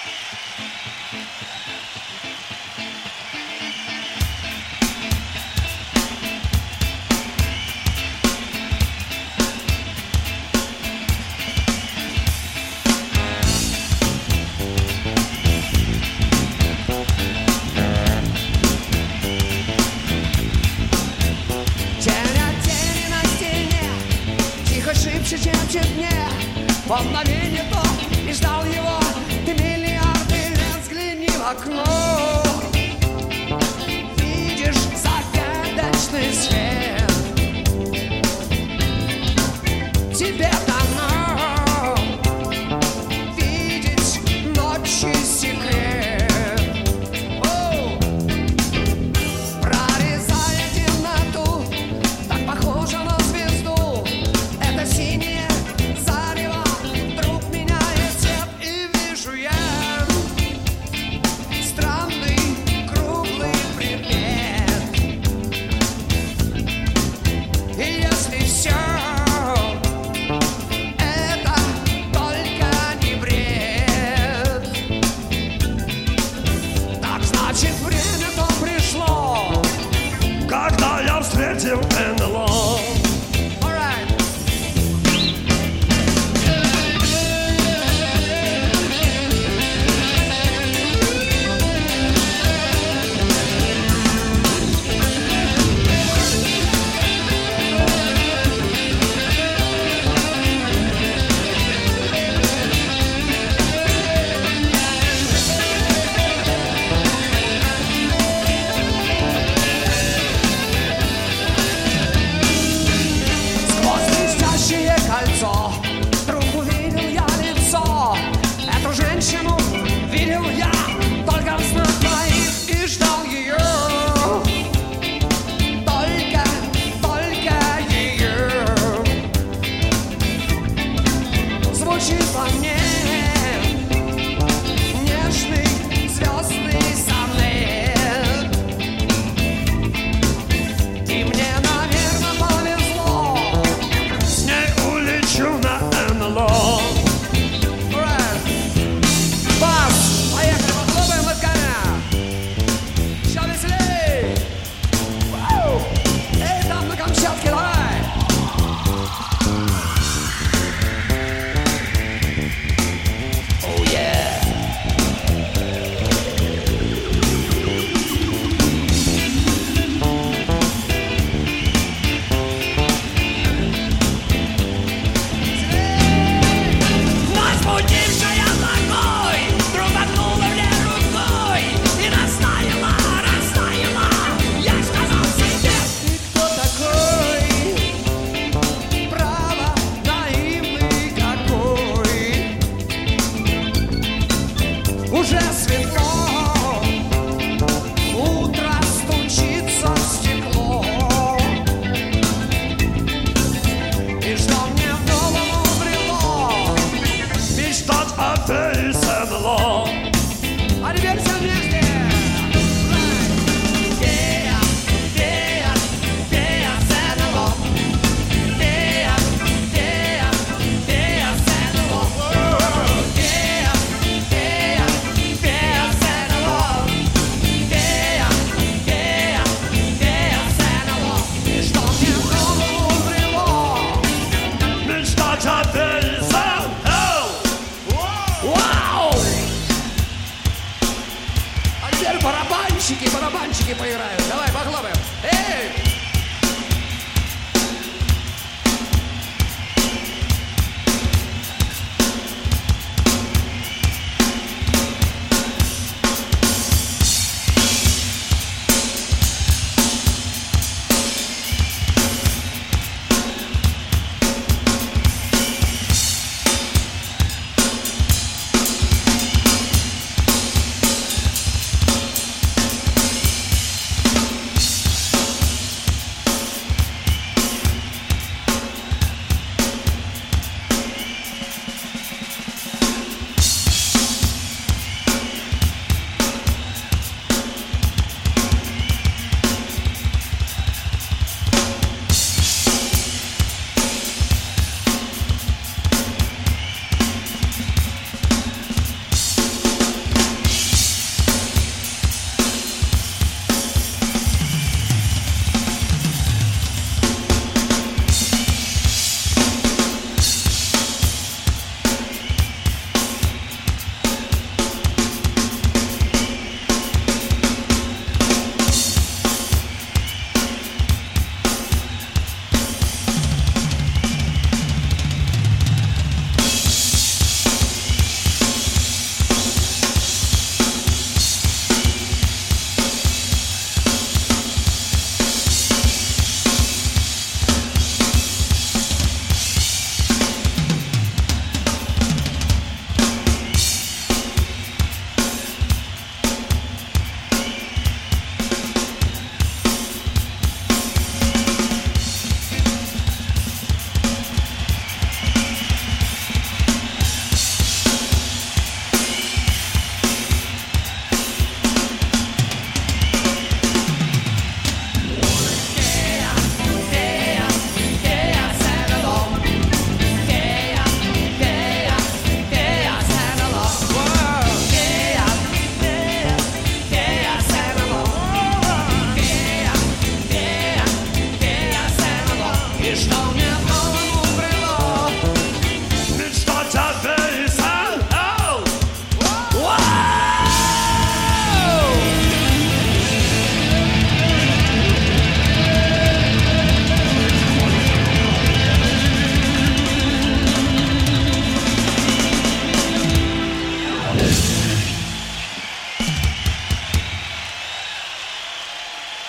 Шепчет мне по мгновению то и ждал его. Ты миллиарды лет взгляни в окно, видишь загадочный свет. Тебе дано видеть ночи секрет. Прорезая темноту, так похоже на звезду. Это синее зарево вдруг меняет цвет, и вижу я странный круглый предмет. И если все это только не бред, так значит время то пришло, когда я встретил НЛО. кольцо, вдруг увидел я лицо. Эту женщину видел я только в снах моих и ждал ее. Только ее. Звучит во мне нежный звездный сонет. И мне, наверное, повезло. С ней улечу на НЛО. Бас! Поехали, похлопаем лотками. Еще веселей! Эй, там на Камчатке, давай! Oh yeah! Возбудившая ногой вдруг махнула мне рукой и растаяла. Я сказал себе: Ты кто такой? Право, наивный какой. Уже светло, утро стучится в стекло. И что мне в голову взбрело? Мечтать опять с НЛО. А теперь все вместе! Фея с НЛО. Фея с НЛО. Фея с НЛо. Фея с НЛо. И что мне в голову взбрело? Мечтать опять с НЛО. Вау! А теперь барабанщики поиграют.